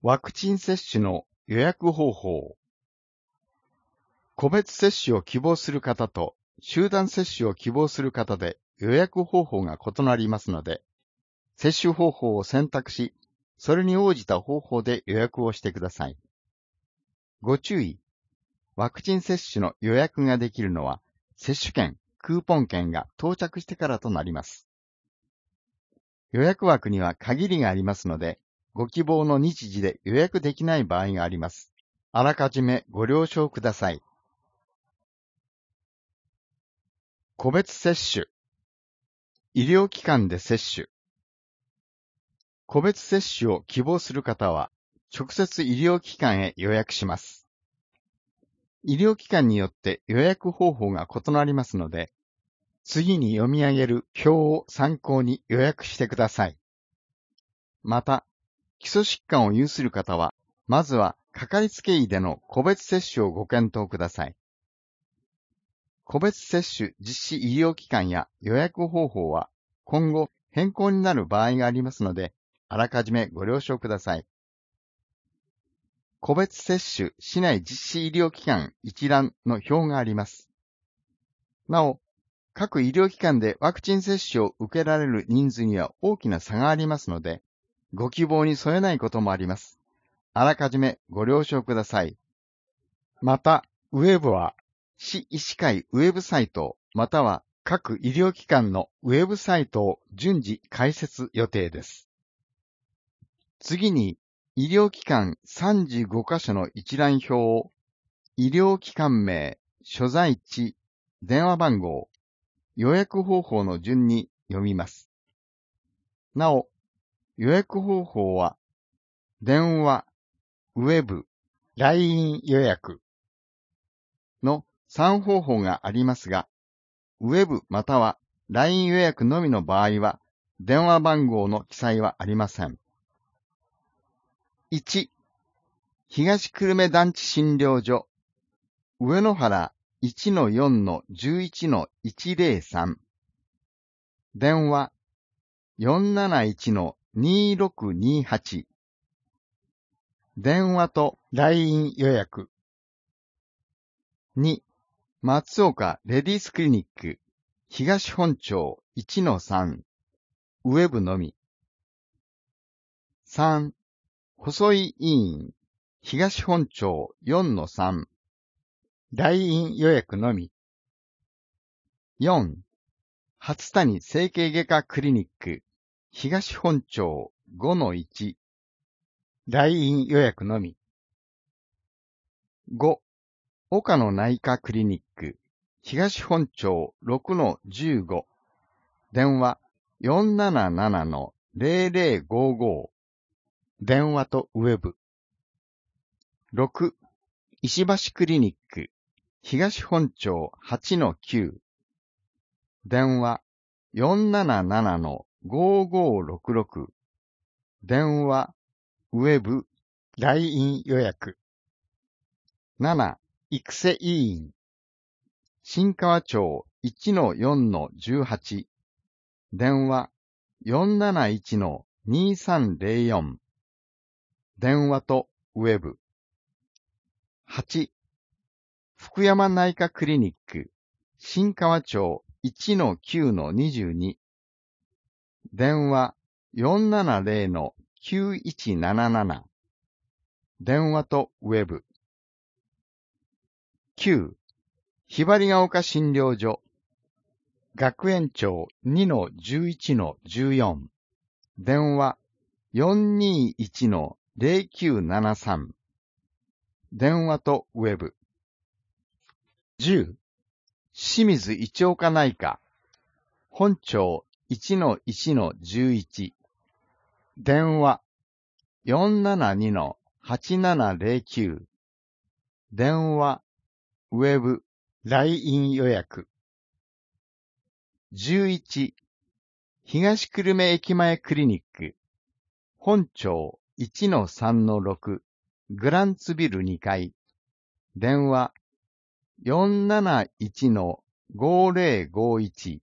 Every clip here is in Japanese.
ワクチン接種の予約方法。個別接種を希望する方と集団接種を希望する方で予約方法が異なりますので、接種方法を選択し、それに応じた方法で予約をしてください。ご注意。ワクチン接種の予約ができるのは、接種券、クーポン券が到着してからとなります。予約枠には限りがありますので、ご希望の日時で予約できない場合があります。あらかじめご了承ください。個別接種。医療機関で接種。個別接種を希望する方は、直接医療機関へ予約します。医療機関によって予約方法が異なりますので、次に読み上げる表を参考に予約してください。また、基礎疾患を有する方は、まずはかかりつけ医での個別接種をご検討ください。個別接種実施医療機関や予約方法は今後変更になる場合がありますので、あらかじめご了承ください。個別接種市内実施医療機関一覧の表があります。なお、各医療機関でワクチン接種を受けられる人数には大きな差がありますので、ご希望に添えないこともあります。あらかじめご了承ください。また、ウェブは、市医師会ウェブサイト、または各医療機関のウェブサイトを順次開設予定です。次に、医療機関35カ所の一覧表を、医療機関名、所在地、電話番号、予約方法の順に読みます。なお、予約方法は、電話、ウェブ、LINE 予約の3方法がありますが、ウェブまたは LINE 予約のみの場合は、電話番号の記載はありません。1、東久留米団地診療所、上野原 1-4-11-103、電話 471-2628、電話と LINE 予約。2、松岡レディースクリニック、東本町 1-3、ウェブのみ。3、細井医院、東本町 4-3、LINE 予約のみ。4、初谷整形外科クリニック、東本町 5-1、LINE 予約のみ。5、岡野内科クリニック、東本町 6-15、電話 477-0055、電話とウェブ。6、石橋クリニック、東本町 8-9、電話 477-5566、電話、ウェブ、LINE 予約。7、育瀬医院、新川町 1-4-18、電話 471-2304、電話とウェブ。8、福山内科クリニック、新川町 1-9-22、電話 470-9177、電話とウェブ。9、ひばりが丘診療所、学園町 2-11-14、電話 421-0973、電話とウェブ。10、清水一岡内科、本町 1-1-11、電話 472-8709、電話、ウェブ、LINE 予約。11、東久留米駅前クリニック、本町 1-3-6、グランツビル2階、電話 471-5051、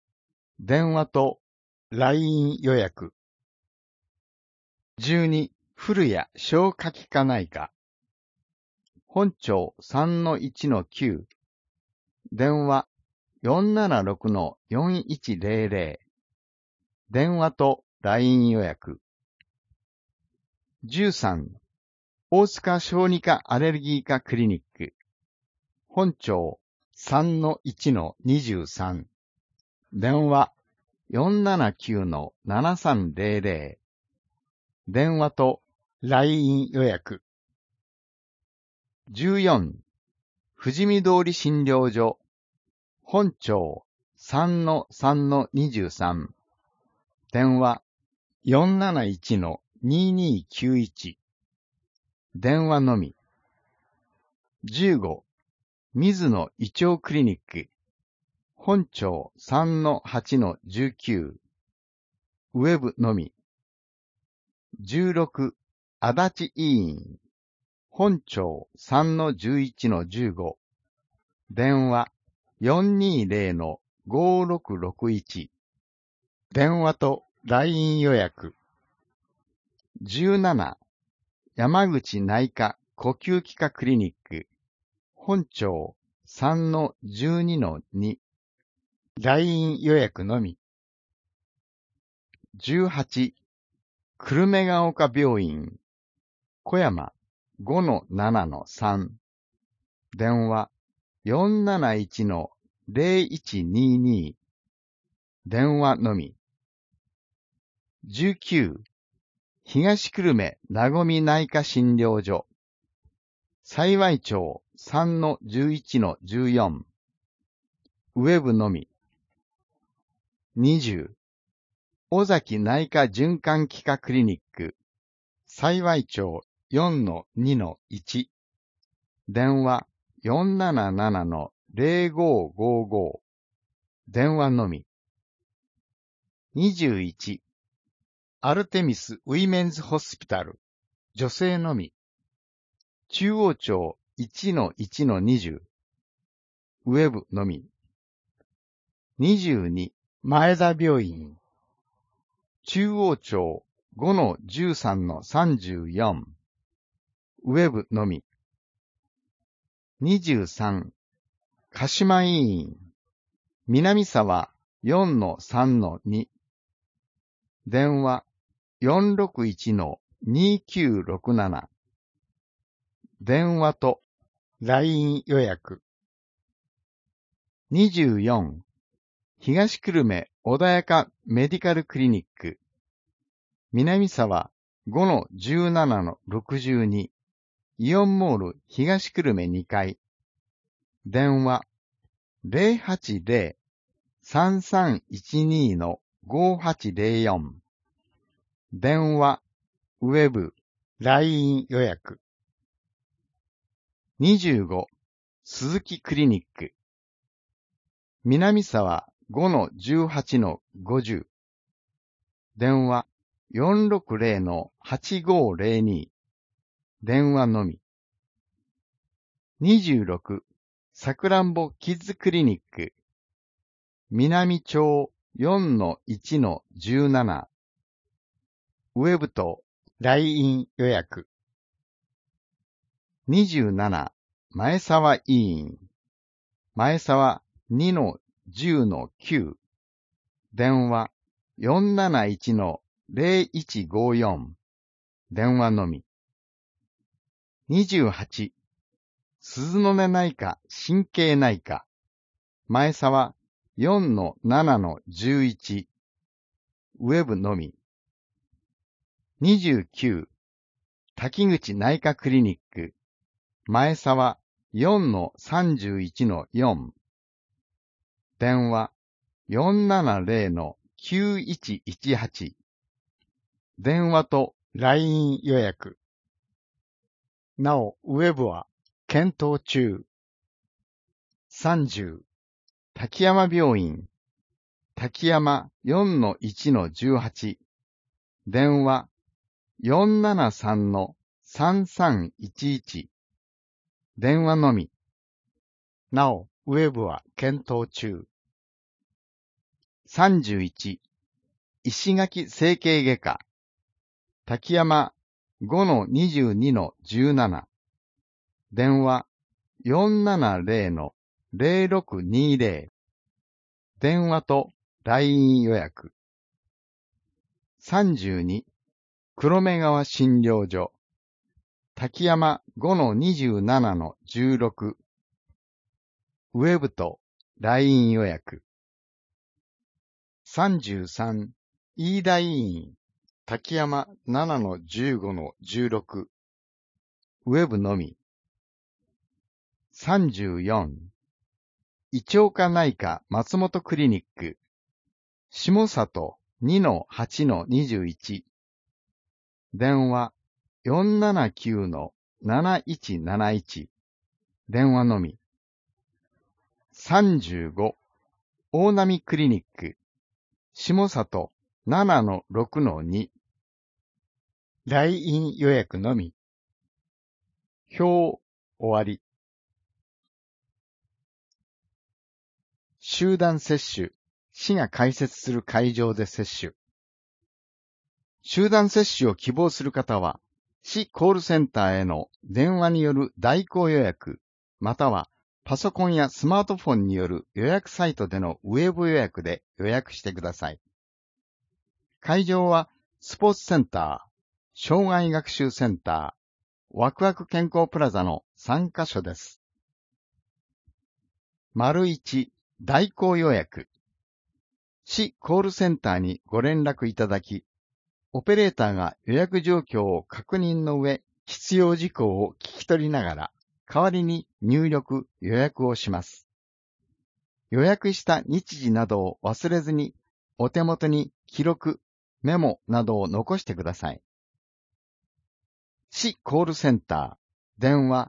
電話と LINE 予約。12、 古谷小夏季科内科。本庁 3-1-9。電話 476-4100。電話と LINE 予約。13. 大塚小児科アレルギー科クリニック。本庁 3-1-23。電話 479-7300。電話と LINE 予約。14. 富士見通り診療所。本庁 3-3-23。電話 471-2291。電話のみ。15. 水野胃腸クリニック。本庁 3-8-19。ウェブのみ。16. 足立医院。本庁 3-11-15。電話 420-5661。電話と LINE 予約。17. 山口内科呼吸器科クリニック。本庁 3-12-2。LINE 予約のみ。18. 久留米が丘病院。小山 5-7-3。電話 471-0122。電話のみ。19. 東久留米なごみ内科診療所。幸町 3-11-14。ウェブのみ。20. 尾崎内科循環器科クリニック。幸町 4-2-1。電話 477-0555。電話のみ。21. アルテミスウィメンズホスピタル。女性のみ。中央町 1-1-20。ウェブのみ。22. 前田病院。中央町 5-13-34。ウェブのみ。23. 鹿島医院。南沢 4-3-2。電話 461-2967。電話と LINE 予約。24. 東久留米穏やかメディカルクリニック。南沢 5-17-62。イオンモール東久留米2階。電話 080-3312-5804。電話、ウェブ、LINE 予約。25. 鈴木クリニック。南沢 5-18-50。電話 460-8502。電話のみ。26. さくらんぼキッズクリニック。南町 4-1-17。ウェブと LINE 予約。27. 前沢医院。前沢 2-10-9。電話 471-0154。電話のみ。28. 鈴の根内科神経内科。前沢 4-7-11。ウェブのみ。29. 滝口内科クリニック。前沢 4-31-4。電話 470-9118。電話と LINE 予約。なお、ウェブは検討中。30. 滝山病院。滝山 4-1-18。電話 473-3311。電話のみ。なお、ウェブは検討中。31. 石垣整形外科。滝山 5-22-17、電話470-0620、電話と LINE 予約。32、黒目川診療所、滝山5-27-16、ウェブと LINE 予約。33、飯田医院、滝山7-15-16、ウェブのみ。34、胃腸科内科松本クリニック、下里2-8-21、電話479-7171、電話のみ。35、大波クリニック、下里7-6-2、LINE 予約のみ。表終わり。集団接種、市が開設する会場で接種。集団接種を希望する方は、市コールセンターへの電話による代行予約、またはパソコンやスマートフォンによる予約サイトでのウェブ予約で予約してください。会場はスポーツセンター、障害学習センター、ワクワク健康プラザの3カ所です。1、代行予約。市コールセンターにご連絡いただき、オペレーターが予約状況を確認の上、必要事項を聞き取りながら、代わりに入力、予約をします。予約した日時などを忘れずに、お手元に記録、メモなどを残してください。市コールセンター、電話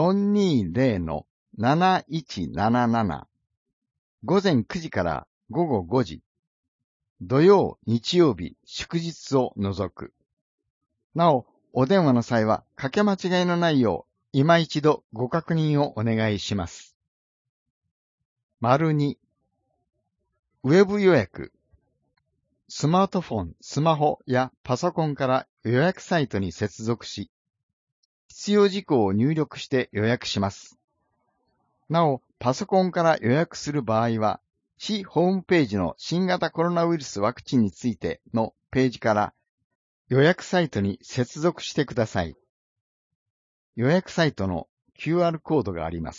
420-7177、午前9時から午後5時、土曜、日曜日、祝日を除く。なお、お電話の際はかけ間違いのないよう、今一度ご確認をお願いします。2、ウェブ予約。スマートフォン、スマホやパソコンから予約サイトに接続し、必要事項を入力して予約します。なお、パソコンから予約する場合は、市ホームページの新型コロナウイルスワクチンについてのページから予約サイトに接続してください。予約サイトの QR コードがあります。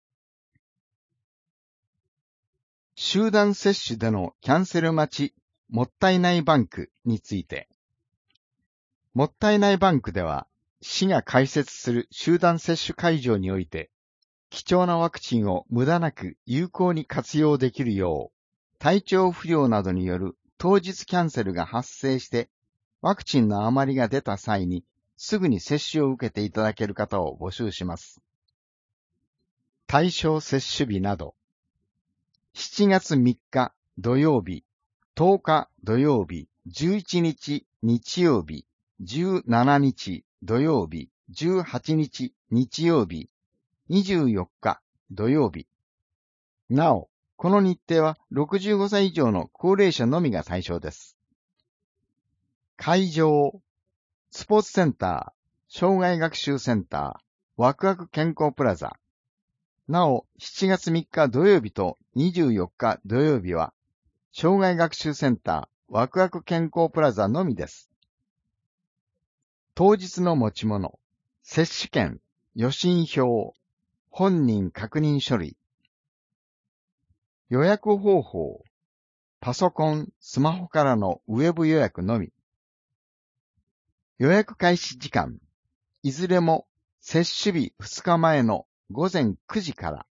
集団接種でのキャンセル待ち、もったいないバンクについて。もったいないバンクでは、市が開設する集団接種会場において、貴重なワクチンを無駄なく有効に活用できるよう、体調不良などによる当日キャンセルが発生して、ワクチンの余りが出た際に、すぐに接種を受けていただける方を募集します。対象接種日など、7月3日土曜日、10日土曜日、11日日曜日、17日土曜日、18日日曜日、24日土曜日。なお、この日程は65歳以上の高齢者のみが対象です。会場、スポーツセンター、障害学習センター、ワクワク健康プラザ。なお、7月3日土曜日と24日土曜日は、障害学習センター、ワクワク健康プラザのみです。当日の持ち物、接種券、予診票、本人確認書類。予約方法、パソコン、スマホからのウェブ予約のみ。予約開始時間、いずれも接種日2日前の午前9時から。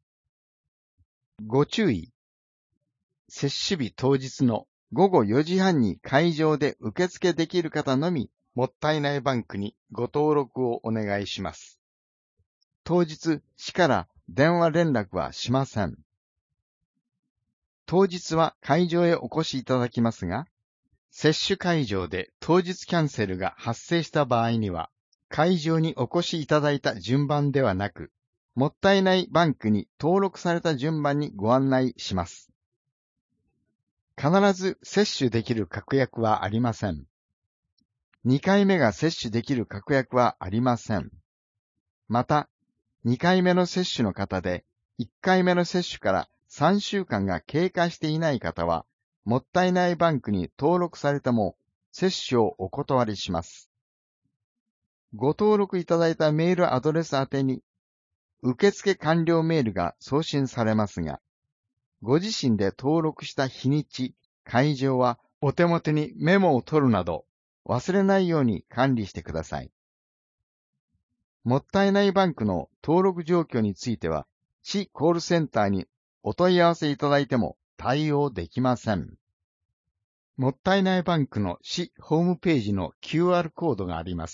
ご注意。接種日当日の午後4時半に会場で受付できる方のみ、もったいないバンクにご登録をお願いします。当日、市から電話連絡はしません。当日は会場へお越しいただきますが、接種会場で当日キャンセルが発生した場合には、会場にお越しいただいた順番ではなく、もったいないバンクに登録された順番にご案内します。必ず接種できる確約はありません。 2回目が接種できる確約はありません。また、2回目の接種の方で、1回目の接種から3週間が経過していない方は、もったいないバンクに登録されても、接種をお断りします。ご登録いただいたメールアドレス宛てに、受付完了メールが送信されますが、ご自身で登録した日にち、会場はお手元にメモを取るなど、忘れないように管理してください。もったいないバンクの登録状況については、市コールセンターにお問い合わせいただいても対応できません。もったいないバンクの市ホームページの QR コードがあります。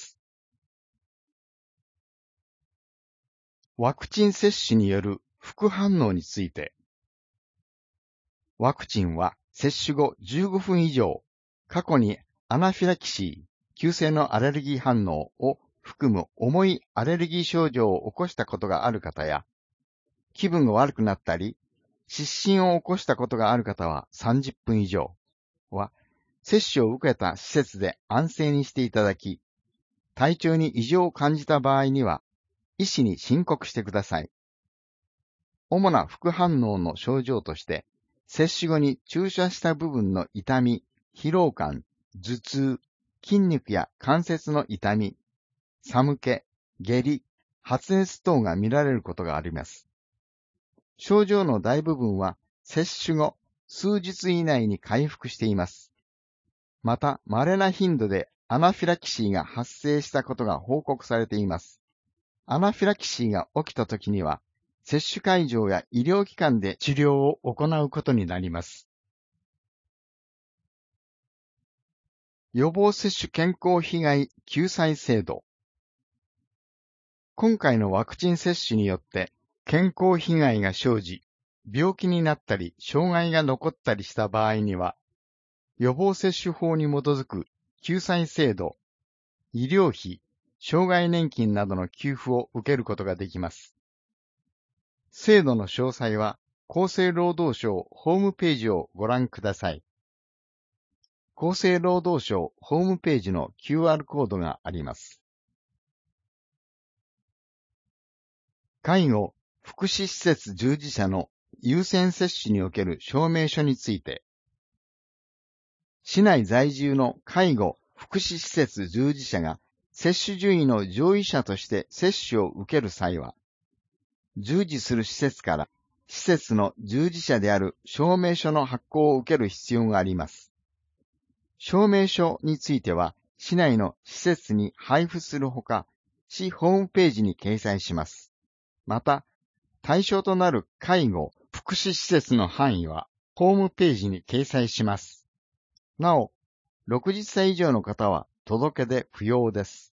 ワクチン接種による副反応について、ワクチンは接種後15分以上、過去にアナフィラキシー、急性のアレルギー反応を含む重いアレルギー症状を起こしたことがある方や、気分が悪くなったり、失神を起こしたことがある方は30分以上は、接種を受けた施設で安静にしていただき、体調に異常を感じた場合には、医師に申告してください。主な副反応の症状として、接種後に注射した部分の痛み、疲労感、頭痛、筋肉や関節の痛み、寒気、下痢、発熱等が見られることがあります。症状の大部分は接種後数日以内に回復しています。また、稀な頻度でアナフィラキシーが発生したことが報告されています。アナフィラキシーが起きたときには、接種会場や医療機関で治療を行うことになります。予防接種健康被害救済制度。今回のワクチン接種によって健康被害が生じ、病気になったり障害が残ったりした場合には、予防接種法に基づく救済制度、医療費、障害年金などの給付を受けることができます。制度の詳細は厚生労働省ホームページをご覧ください。厚生労働省ホームページの QR コードがあります。介護・福祉施設従事者の優先接種における証明書について、市内在住の介護・福祉施設従事者が接種順位の上位者として接種を受ける際は、従事する施設から施設の従事者である証明書の発行を受ける必要があります。証明書については、市内の施設に配布するほか、市ホームページに掲載します。また、対象となる介護・福祉施設の範囲は、ホームページに掲載します。なお、60歳以上の方は届け出不要です。